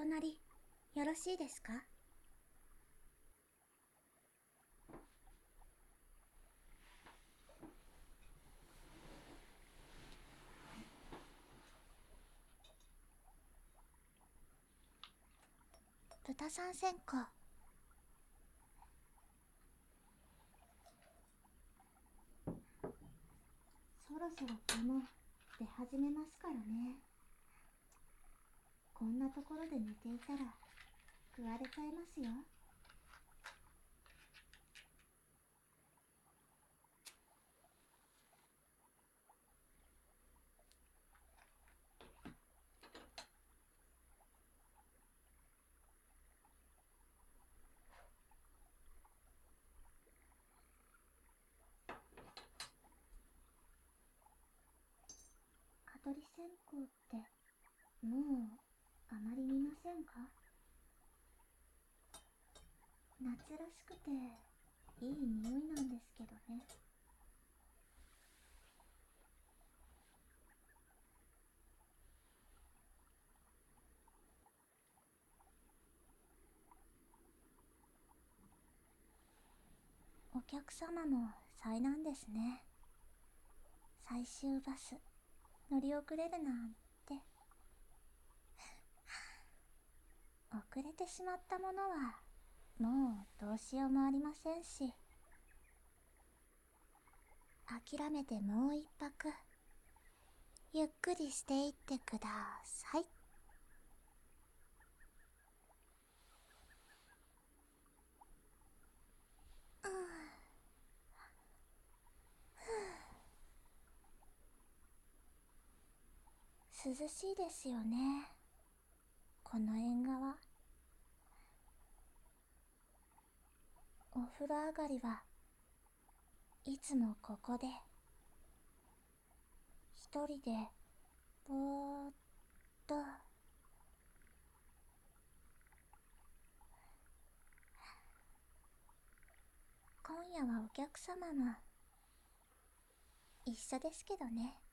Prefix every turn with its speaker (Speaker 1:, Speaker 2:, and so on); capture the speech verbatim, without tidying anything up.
Speaker 1: 隣、よろしいですか？豚さん専科。そろそろ蚊も出始めますからね。こんなところで寝ていたら食われちゃいますよ。蚊取り線香ってもうあまり見ませんか？夏らしくていい匂いなんですけどね。お客様も災難ですね。最終バス乗り遅れるなんて。遅れてしまったものはもうどうしようもありませんし、諦めてもう一泊ゆっくりしていってください。うん、涼しいですよね、この縁側。お風呂上がりはいつもここで一人でぼーっと。今夜はお客様も一緒ですけどね。